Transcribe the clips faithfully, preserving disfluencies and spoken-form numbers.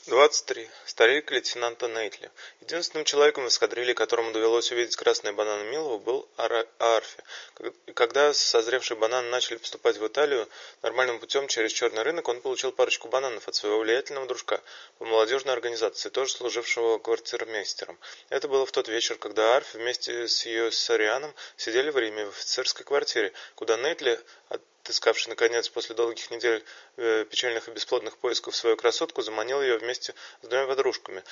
двадцать три. Старик лейтенанта Нейтли. Единственным человеком в эскадрилье, которому довелось увидеть красные бананы Милова, был Арфи. Когда созревшие бананы начали поступать в Италию нормальным путем через черный рынок, он получил парочку бананов от своего влиятельного дружка по молодежной организации, тоже служившего квартирмейстером. Это было в тот вечер, когда Арфи вместе с Йосарианом сидели в Риме в офицерской квартире, куда Нейтли, отыскавший наконец после долгих недель э, печальных и бесплодных поисков свою красотку, заманил ее вместе с двумя подружками,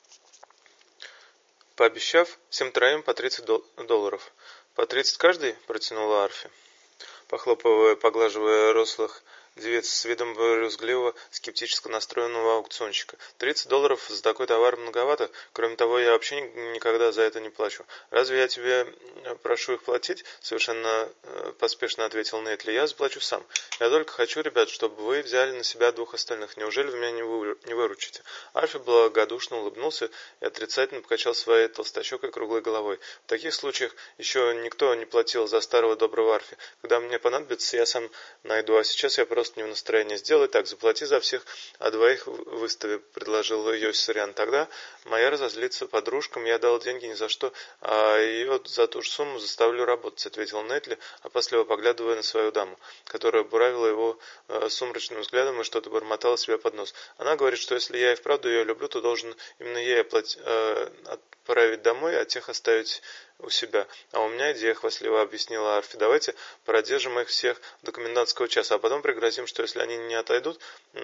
пообещав всем троим по тридцать долларов. «По тридцать каждый?» – протянула Арфи, похлопывая, поглаживая рослых девиц с видом брюзгливого, скептически настроенного аукционщика. «Тридцать долларов за такой товар многовато. Кроме того, я вообще никогда за это не плачу. Разве я тебе прошу их платить?» — совершенно э, поспешно ответил Нейтли. «Я заплачу сам. Я только хочу, ребят, чтобы вы взяли на себя двух остальных. Неужели вы меня не, вы, не выручите?» Арфи благодушно улыбнулся и отрицательно покачал своей толстощекой круглой головой. «В таких случаях еще никто не платил за старого доброго Арфи. Когда мне понадобится, я сам найду, а сейчас я просто не в настроении. Сделай так, заплати за всех, а двоих выстави», — предложил Йосариан. «Тогда моя разозлится подружкам, я дал деньги ни за что, а ее за ту же сумму заставлю работать», — ответил Нейтли, опасливо поглядывая на свою даму, которая буравила его э, сумрачным взглядом и что-то бормотала себе под нос. «Она говорит, что если я и вправду ее люблю, то должен именно ей оплатить, э, отправить домой, а тех оставить у себя. А у меня идея», — хвастливо объяснила Арфи. «Давайте продержим их всех до комендантского часа, а потом пригрозим, что если они не отойдут,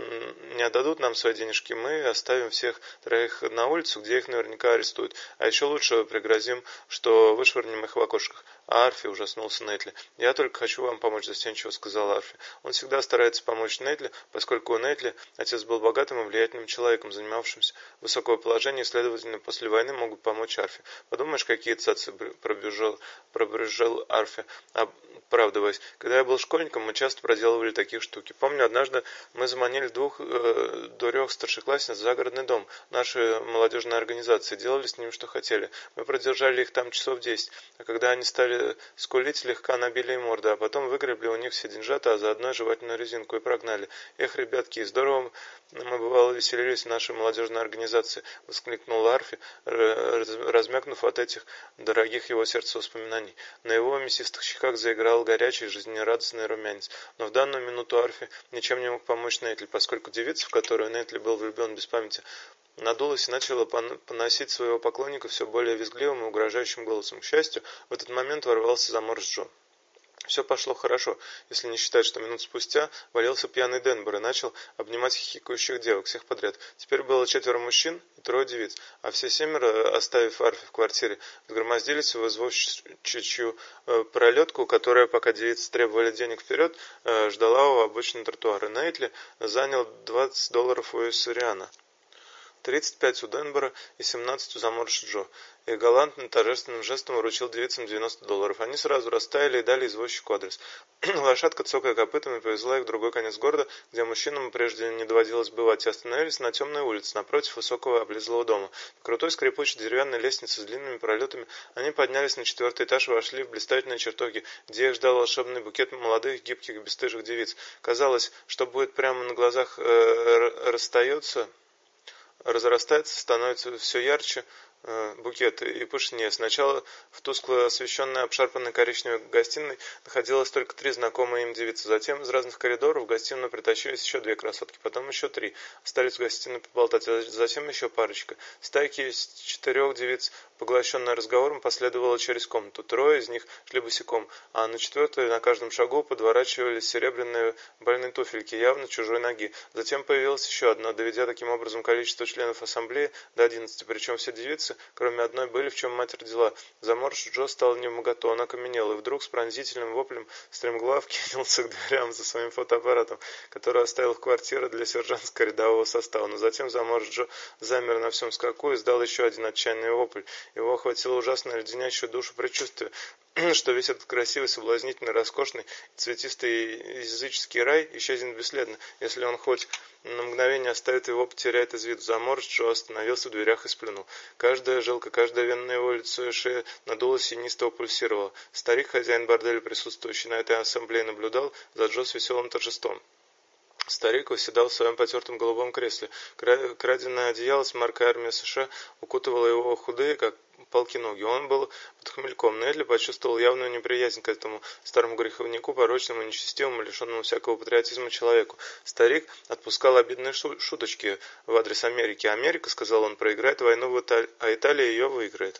не отдадут нам свои денежки, мы оставим всех троих на улицу, где их наверняка арестуют. А еще лучше пригрозим, что вышвырнем их в окошках». «А Арфи», — ужаснулся Нейтли. «Я только хочу вам помочь», — застенчиво сказал Арфи. Он всегда старается помочь Нейтли, поскольку у Нейтли отец был богатым и влиятельным человеком, занимавшимся высокого положения, и, следовательно, после войны могут помочь Арфи. «Подумаешь, какие цацы», — пробежал, пробежал Арфи, оправдываясь. «Когда я был школьником, мы часто проделывали такие штуки. Помню, однажды мы заманили двух э, дурех старшеклассниц в загородный дом нашей молодежной организации, делали с ними, что хотели. Мы продержали их там часов десять, а когда они стали скулить, слегка набили им морды, а потом выгребли у них все деньжата, а заодно и жевательную резинку, и прогнали. Эх, ребятки, здорово мы, бывало, веселились в нашей молодежной организации», — воскликнул Арфи, размякнув от этих дорогих его сердцу воспоминаний. На его мясистых щеках заиграл горячий, жизнерадостный румянец. Но в данную минуту Арфи ничем не мог помочь Нейтли, поскольку девица, в которую Нейтли был влюблен без памяти, надулась и начала поносить своего поклонника все более визгливым и угрожающим голосом. К счастью, в этот момент ворвался заморс Джо. Все пошло хорошо, если не считать, что минут спустя валился пьяный Денбор и начал обнимать хихикающих девок, всех подряд. Теперь было четверо мужчин и трое девиц, а все семеро, оставив Арфи в квартире, сгромоздились в извозчичью э, пролетку, которая, пока девицы требовали денег вперед, э, ждала у обочины тротуара. Нейтли занял двадцать долларов у Йосариана, тридцать пять у Денбора и семнадцать у заморыша Джо, и галантным торжественным жестом вручил девицам девяносто долларов. Они сразу растаяли и дали извозчику адрес. Лошадка, цокая копытами, повезла их в другой конец города, где мужчинам прежде не доводилось бывать, и остановились на темной улице, напротив высокого облезлого дома. По крутой скрипучей деревянной лестнице с длинными пролетами они поднялись на четвертый этаж и вошли в блистательные чертоги, где их ждал волшебный букет молодых, гибких, бесстыжих девиц. Казалось, что будет прямо на глазах э, расстается, разрастается, становится все ярче, букеты и пышнее. Сначала в тускло освещенной обшарпанной коричневой гостиной находилось только три знакомые им девицы. Затем из разных коридоров в гостиную притащились еще две красотки, потом еще три. Остались в гостиной поболтать, а затем еще парочка. Стайки из четырех девиц, поглощенная разговором, последовала через комнату. Трое из них шли босиком, а на четвертой на каждом шагу подворачивались серебряные больные туфельки, явно чужой ноги. Затем появилась еще одна, доведя таким образом количество членов ассамблеи до одиннадцати, причем все девицы, кроме одной, были в чем мать родила. Заморыш Джо стал невмоготу, он окаменел, и вдруг с пронзительным воплем стремглав кинулся к дверям за своим фотоаппаратом, который оставил в квартире для сержантского рядового состава. Но затем заморыш Джо замер на всем скаку и издал еще один отчаянный вопль. Его охватило ужасное леденящее душу предчувствие, что весь этот красивый, соблазнительный, роскошный, цветистый языческий рай исчезнет бесследно, если он хоть на мгновение оставит его, потеряет из виду. Заморыш Джо остановился в дверях и сплюнул. Каждая жилка, каждая вена на его лицо и шее надулась и неистово пульсировала. Старик, хозяин борделя, присутствующий на этой ассамблее, наблюдал за Джо с веселым торжеством. Старик восседал в своем потертом голубом кресле. Краденое одеяло с маркой армии США укутывало его худые, как палки ноги. Он был под хмельком. Нетли почувствовал явную неприязнь к этому старому греховнику, порочному, нечестивому, лишенному всякого патриотизма человеку. Старик отпускал обидные шуточки в адрес Америки. «Америка, — сказал он, — проиграет войну в Италии, а Италия ее выиграет».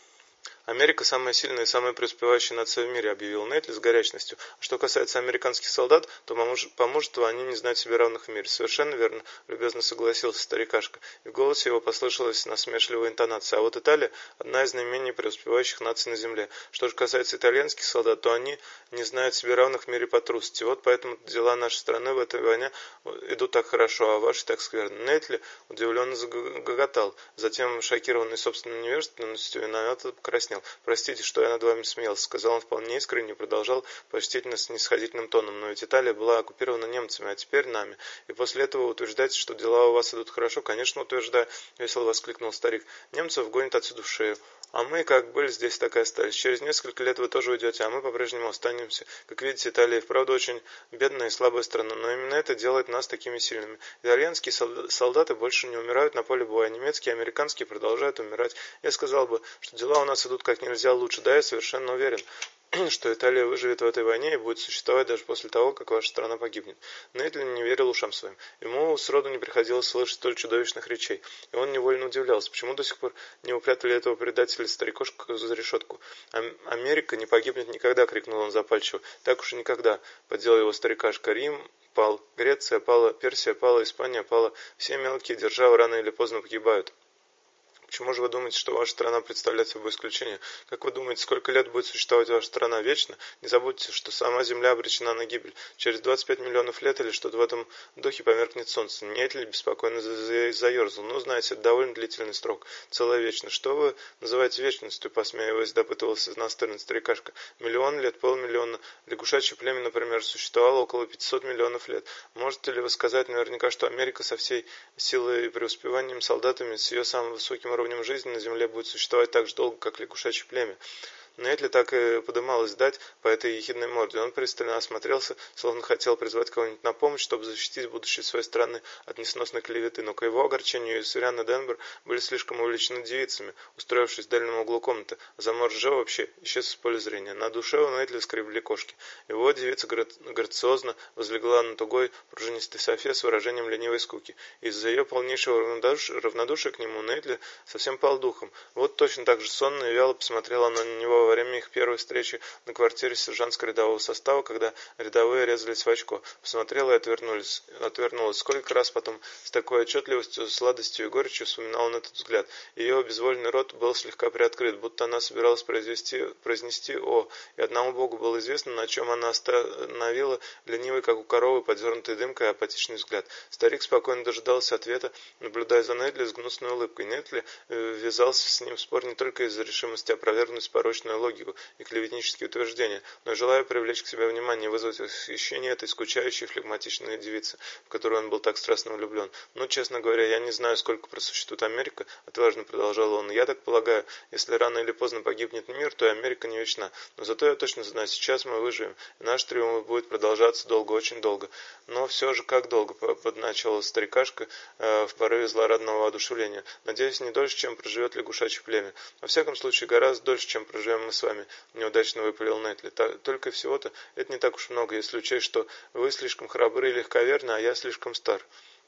«Америка самая сильная и самая преуспевающая нация в мире», — объявил Нетли с горячностью. «А что касается американских солдат, то по мужеству они не знают себе равных в мире». «Совершенно верно», — любезно согласился старикашка, и в голосе его послышалась насмешливая интонация. «А вот Италия — одна из наименее преуспевающих наций на земле. Что же касается итальянских солдат, то они не знают себе равных в мире по трусости. Вот поэтому дела нашей страны в этой войне идут так хорошо, а ваши так скверно». Нетли удивленно загоготал, затем, шокированный собственной невежественностью, виновато покраснел. «Простите, что я над вами смеялся», — сказал он вполне искренне и продолжал почтительно снисходительным тоном. «Но ведь Италия была оккупирована немцами, а теперь нами. И после этого утверждаете, что дела у вас идут хорошо?» «Конечно, утверждаю», — весело воскликнул старик. «Немцев гонят отсюда в шею. А мы, как были здесь, так и остались. Через несколько лет вы тоже уйдете, а мы по-прежнему останемся. Как видите, Италия, вправду, очень бедная и слабая страна, но именно это делает нас такими сильными. Итальянские солдаты больше не умирают на поле боя, немецкие и американские продолжают умирать. Я сказал бы, что дела у нас идут как нельзя лучше. Да, я совершенно уверен, что Италия выживет в этой войне и будет существовать даже после того, как ваша страна погибнет». Нетли не верил ушам своим. Ему сроду не приходилось слышать столь чудовищных речей, и он невольно удивлялся, почему до сих пор не упрятали этого предателя старикошку за решетку. «Америка не погибнет никогда!» — крикнул он запальчиво. «Так уж и никогда!» — поддел его старикашка. «Рим пал, Греция пала, Персия пала, Испания пала. Все мелкие державы рано или поздно погибают. Почему же вы думаете, что ваша страна представляет собой исключение? Как вы думаете, сколько лет будет существовать ваша страна? Вечно? Не забудьте, что сама Земля обречена на гибель. Через двадцать пять миллионов лет или что-то в этом духе померкнет солнце». Нетли беспокойно заерзал. «Ну, знаете, это довольно длительный срок. Целая вечность. Что вы называете вечностью?» — посмеиваясь, допытывался настырный старикашка. «Миллион лет, полмиллиона. Лягушачье племя, например, существовало около пятисот миллионов лет. Можете ли вы сказать наверняка, что Америка со всей силой и преуспеванием солдатами, с ее самым высоким уровнем жизни на Земле будет существовать так же долго, как лягушачье племя?» Нетли так и подымалась дать по этой ехидной морде. Он пристально осмотрелся, словно хотел призвать кого-нибудь на помощь, чтобы защитить будущее своей страны от несносной клеветы, но к его огорчению Суриан и Денбер были слишком увлечены девицами, устроившись в дальнем углу комнаты. Замор Джо вообще исчез из поля зрения. На душе у Нетли скребли кошки. Его девица грациозно возлегла на тугой пружинистой софе с выражением ленивой скуки. Из-за ее полнейшего равнодушия, равнодушия к нему Нетли совсем пал духом. Вот точно так же сонно и вяло посмотрела на него во время их первой встречи на квартире сержантского рядового состава, когда рядовые резались в очко. Посмотрела и отвернулись, отвернулась. Сколько раз потом с такой отчетливостью, сладостью и горечью вспоминала на этот взгляд. Ее безвольный рот был слегка приоткрыт, будто она собиралась произвести, произнести «О», и одному Богу было известно, на чем она остановила ленивый, как у коровы, подернутый дымкой, апатичный взгляд. Старик спокойно дожидался ответа, наблюдая за Нетли с гнусной улыбкой. Нетли ввязался с ним в спор не только из-за решимости опровергнуть порочную логику и клеветнические утверждения, но и желая привлечь к себе внимание и вызвать восхищение этой скучающей флегматичной девицы, в которую он был так страстно влюблен. «Ну, честно говоря, я не знаю, сколько просуществует Америка», — отважно продолжал он. «Я так полагаю, если рано или поздно погибнет мир, то и Америка не вечна. Но зато я точно знаю, сейчас мы выживем, и наш триумф будет продолжаться долго, очень долго». «Но все же как долго?» — подначала старикашка э, в порыве злорадного воодушевления. «Надеюсь, не дольше, чем проживет лягушачье племя. Во всяком случае, гораздо дольше, чем проживем мы с вами», — неудачно выпалил Нетли. «Только всего-то это не так уж много, если учесть, что вы слишком храбры и легковерны, а я слишком стар».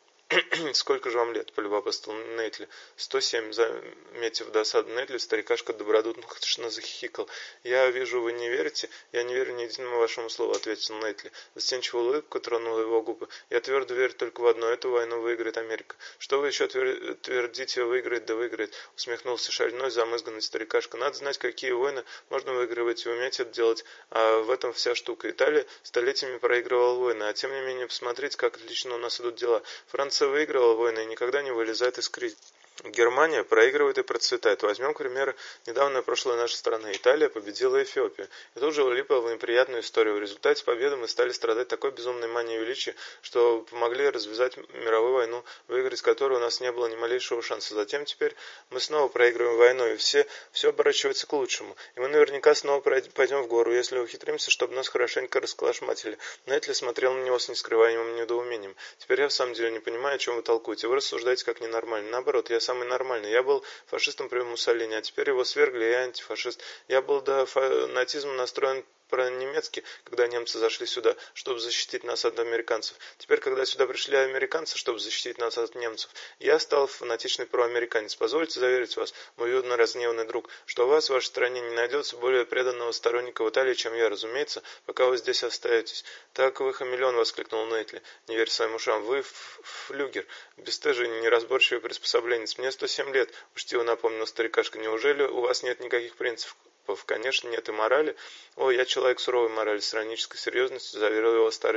«Сколько же вам лет?» — полюбопытствовал Нетли. «Сто семь», — заметив досаду Нетли, старикашка добродушно захихикал. «Я вижу, вы не верите?» «Я не верю ни единому вашему слову», — ответил Нетли. Застенчивая улыбка тронула его губы. «Я твердо верю только в одно: эту войну выиграет Америка». «Что вы еще твер... твердите, выиграет да выиграет?» — усмехнулся шальной, замызганный старикашка. «Надо знать, какие войны можно выигрывать, и уметь это делать. А в этом вся штука. Италия столетиями проигрывала войны, а тем не менее, посмотрите, как отлично у нас идут дела. Франция выигрывала войны и никогда не вылезает из кризиса. Германия проигрывает и процветает. Возьмем, к примеру, недавнее прошлое нашей страны. Италия победила Эфиопию. И тут же влипла в неприятную историю. В результате победы мы стали страдать такой безумной манией величия, что помогли развязать мировую войну, выиграть которую у нас не было ни малейшего шанса. Затем теперь мы снова проигрываем войну, и все, все оборачивается к лучшему. И мы наверняка снова пойдем в гору, если ухитримся, чтобы нас хорошенько расколошматили. Нетли смотрел на него с нескрываемым недоумением. Теперь я в самом деле не понимаю, о чем вы толкуете. Вы рассуждаете как ненормально. Наоборот, я самый нормальный. Я был фашистом при Муссолини, а теперь его свергли, и я антифашист. Я был до фанатизма настроен про-немецки, когда немцы зашли сюда, чтобы защитить нас от американцев. Теперь, когда сюда пришли американцы, чтобы защитить нас от немцев, я стал фанатичный проамериканец. Позвольте заверить вас, мой юно разгневанный друг, что у вас в вашей стране не найдется более преданного сторонника в Италии, чем я, разумеется, пока вы здесь остаетесь. Так вы хамелеон, воскликнул Нетли, не веря своим ушам. Вы флюгер, бесстыжий, неразборчивый приспособленец. Мне сто семь лет, учтиво напомнил старикашка. Неужели у вас нет никаких принципов? Конечно, нет и морали. О, я человек суровой морали, с иронической серьезностью заверил его старый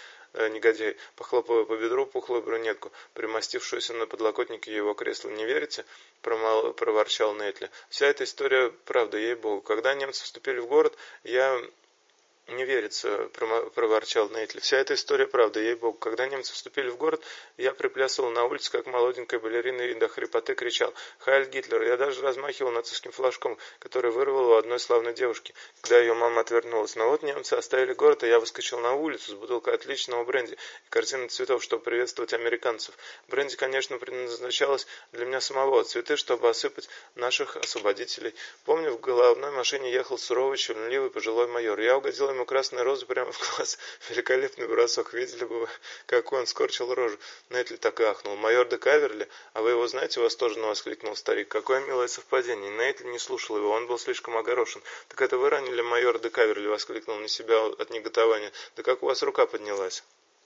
э, негодяй, похлопывая по бедру пухлую брюнетку, примостившуюся на подлокотнике его кресла. Не верите? Промол... проворчал Нетли. Вся эта история правда, ей-богу. Когда немцы вступили в город, я... «Не верится», – проворчал Нетли. «Вся эта история правда, ей-богу. Когда немцы вступили в город, я приплясывал на улице, как молоденькая балерина, и до хрипоты кричал «Хайль Гитлер!». Я даже размахивал нацистским флажком, который вырвал у одной славной девушки, когда ее мама отвернулась. Но вот немцы оставили город, и я выскочил на улицу с бутылкой отличного бренди и корзиной цветов, чтобы приветствовать американцев. Бренди, конечно, предназначалось для меня самого, цветы, чтобы осыпать наших освободителей. Помню, в головной машине ехал суровый, чванливый пожилой майор. Я угодил ему красную розу прямо в глаз. Великолепный бросок. Видели бы вы, как он скорчил рожу. Нетли так и ахнул. Майор де Каверли? А вы его знаете? Восторженно воскликнул старик. Какое милое совпадение. Нетли не слушал его. Он был слишком огорошен. Так это вы ранили майора де Каверли? Воскликнул на себя от неготования. Да как у вас рука поднялась?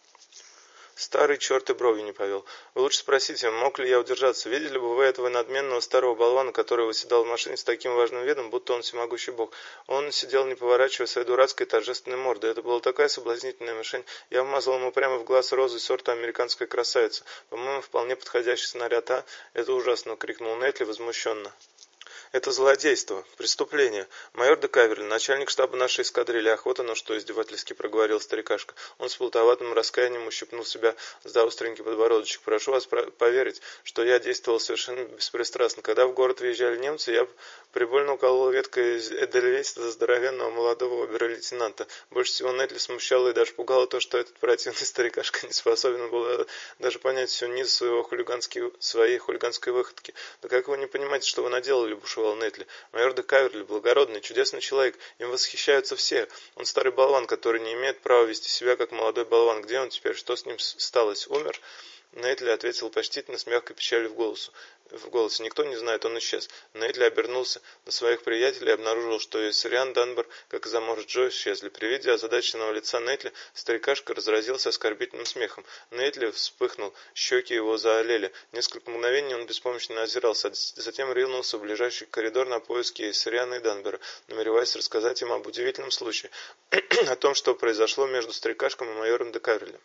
Старый черт и брови не повел. Вы лучше спросите, мог ли я удержаться? Видели бы вы этого надменного старого болвана, который восседал в машине с таким важным видом, будто он всемогущий бог. Он сидел, не поворачивая своей дурацкой торжественной морды. Это была такая соблазнительная мишень. Я вмазал ему прямо в глаз розы сорта американская красавица. По-моему, вполне подходящий снаряд, а? Это ужасно, крикнул Нетли возмущенно. Это злодейство, преступление. Майор де Каверли, начальник штаба нашей эскадрильи, охота, но что, издевательски проговорил старикашка. Он с плутоватым раскаянием ущипнул себя за остренький подбородочек. Прошу вас поверить, что я действовал совершенно беспристрастно. Когда в город въезжали немцы, я прибольно уколол веткой из эдельвейса здоровенного молодого обер-лейтенанта. Больше всего Нетли смущало и даже пугало то, что этот противный старикашка не способен был даже понять всю низ своего хулиганской, своей хулиганской выходки. Да как вы не понимаете, что вы наделали, бушевал Нетли. Майор де Каверли, благородный, чудесный человек, им восхищаются все. Он старый болван, который не имеет права вести себя как молодой болван. Где он теперь? Что с ним сталось? Умер? Нетли ответил почтительно, с мягкой печалью в голосе. В голосе. Никто не знает, он исчез. Нетли обернулся на своих приятелей и обнаружил, что и Сириан Данбор, как и замор Джо, исчезли. При виде озадаченного лица Нетли старикашка разразился оскорбительным смехом. Нетли вспыхнул, щеки его заолели. Несколько мгновений он беспомощно озирался, затем ринулся в ближайший коридор на поиски Сириана и Данбора, намереваясь рассказать им об удивительном случае, о том, что произошло между старикашком и майором де Каверли.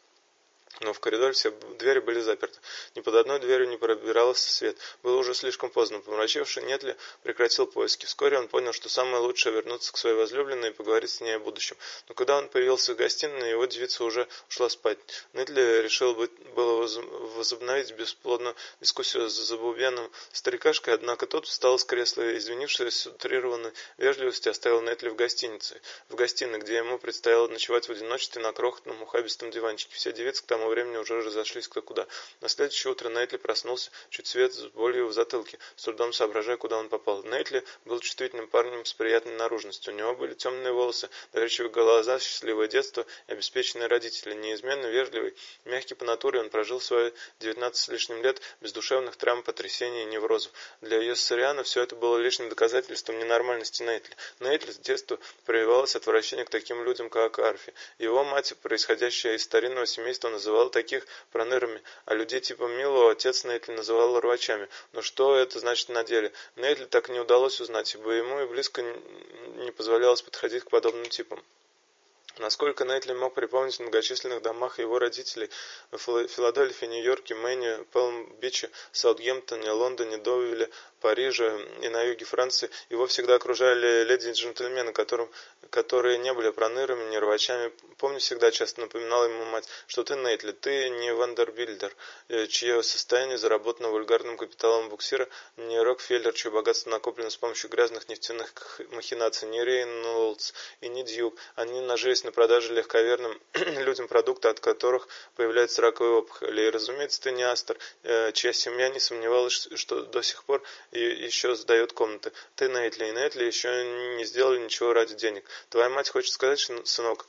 Но в коридоре все двери были заперты. Ни под одной дверью не пробирался свет. Было уже слишком поздно. Помрачивший Нетли прекратил поиски. Вскоре он понял, что самое лучшее вернуться к своей возлюбленной и поговорить с ней о будущем. Но когда он появился в гостиной, его девица уже ушла спать. Нетли решил быть, было возобновить бесплодную дискуссию с забубенным старикашкой, однако тот встал с кресла и, извинившись с утрированной вежливостью, оставил Нетли в гостинице, в гостиной, где ему предстояло ночевать в одиночестве на крохотном ухабистом диванчике. Все девицы к тому времени уже разошлись кто куда. На следующее утро Нетли проснулся чуть свет с болью в затылке, с трудом соображая, куда он попал. Нетли был чувствительным парнем с приятной наружностью. У него были темные волосы, доверчивые глаза, счастливое детство и обеспеченные родители. Неизменно вежливый, мягкий по натуре, он прожил свои девятнадцать с лишним лет без душевных травм, потрясений и неврозов. Для Йоссариана все это было лишним доказательством ненормальности Нетли. Нетли с детства проявилось отвращение к таким людям, как Арфи. Его мать, происходящая из старинного семейства, называла таких пронырами, а людей типа Мило отец Нетли называл рвачами. Но что это значит на деле? Нетли так и не удалось узнать, ибо ему и близко не позволялось подходить к подобным типам. Насколько Нейтли мог припомнить в многочисленных домах его родителей в Филадельфии, Нью-Йорке, Мэне, Палм-Биче, Саутгемптоне, Лондоне, Довиле, Париже и на юге Франции, его всегда окружали леди и джентльмены, которым, которые не были пронырами, не рвачами. Помню, всегда часто напоминала ему мать, что ты Нейтли, ты не Вандербильдер, чье состояние заработано вульгарным капиталом буксира, не Рокфеллер, чье богатство накоплено с помощью грязных нефтяных махинаций, не Рейнолдс и не Дьюк. Они нажились на продаже легковерным людям продукты, от которых появляются раковые опухоли. И, разумеется, ты не Астер, чья семья не сомневалась, что до сих пор и еще сдает комнаты. Ты Нейтли, и Нейтли еще не сделали ничего ради денег. Твоя мать хочет сказать, сынок,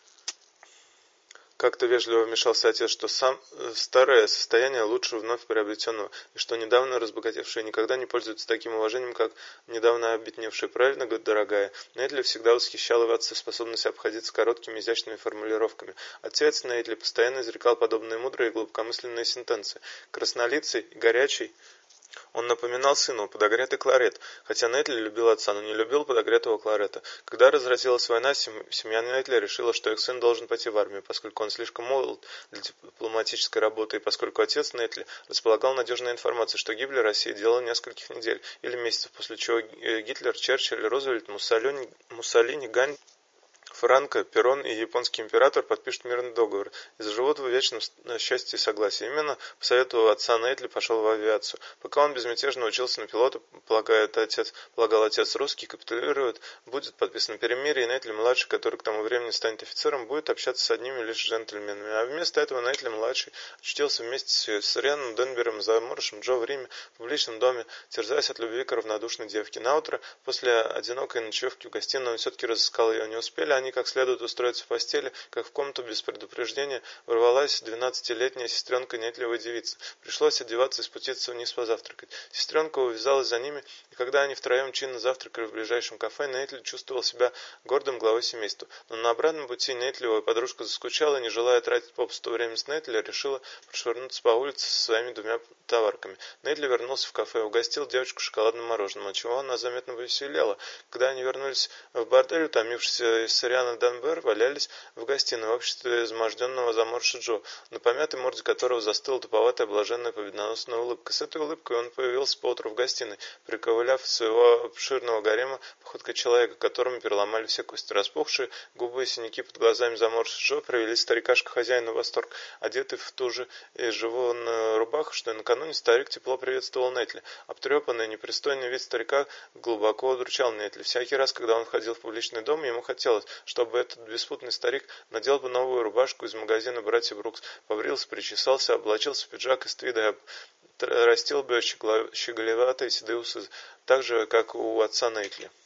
как-то вежливо вмешался отец, что сам старое состояние лучше вновь приобретенного, и что недавно разбогатевшие никогда не пользуются таким уважением, как недавно обедневшие. Правильно, дорогая? Нейтли всегда восхищала в отце способность обходиться короткими изящными формулировками. Отец Нейтли постоянно изрекал подобные мудрые и глубокомысленные сентенции. Краснолицый и горячий, он напоминал сыну подогретый кларет, хотя Нейтли любил отца, но не любил подогретого кларета. Когда разразилась война, семья Нейтли решила, что их сын должен пойти в армию, поскольку он слишком молод для дипломатической работы, и поскольку отец Нейтли располагал надежной информацией, что гибель России дело нескольких недель или месяцев, после чего Гитлер, Черчилль, Рузвельт, Муссолини, Муссолини Ганди, Франко, Перрон и японский император подпишут мирный договор и заживут в вечном счастье и согласии. Именно по совету отца Нейтли пошел в авиацию. Пока он безмятежно учился на пилота, полагает отец, полагал отец русский, капитулирует, будет подписано перемирие, и Нейтли-младший, который к тому времени станет офицером, будет общаться с одними лишь джентльменами. А вместо этого Нейтли-младший очутился вместе с Рианом Денвером, заморышем Джо в Риме, в публичном доме, терзаясь от любви к равнодушной девке. Наутро, после одинокой ночевки в гостиной, он все-таки разыскал ее. Не успели они как следует устроиться в постели, как в комнату без предупреждения ворвалась двенадцатилетняя сестренка Нейтливой девицы. Пришлось одеваться и спуститься вниз позавтракать. Сестренка увязалась за ними, и когда они втроем чинно завтракали в ближайшем кафе, Нейтли чувствовал себя гордым главой семейства. Но на обратном пути Нейтливая подружка заскучала и, не желая тратить попусту время с Нейтли, решила прошвырнуться по улице со своими двумя товарками. Нейтли вернулся в кафе и угостил девочку шоколадным мороженым, отчего она заметно повеселела. Когда они вернулись в бордель, утомившись с Риана Денвер валялись в гостиной в обществе изможденного заморыша Джо, на помятой морде которого застыла туповатая блаженная победоносная улыбка. С этой улыбкой он появился поутру в гостиной, приковыляв из своего обширного гарема походкой человека, которому переломали все кости. Распухшие губы и синяки под глазами заморыша Джо привели старикашка-хозяина в восторг. Одетый в ту же и живую рубаху, что и накануне, старик тепло приветствовал Нейтли. Обтрепанный, непристойный вид старика глубоко удручал Нейтли. Всякий раз, когда он входил в публичный дом, ему хотелось, чтобы этот беспутный старик надел бы новую рубашку из магазина «Братья Брукс», побрился, причесался, облачился в пиджак из твида и растил бы щеголеватые седые усы, так же, как у отца Нейтли.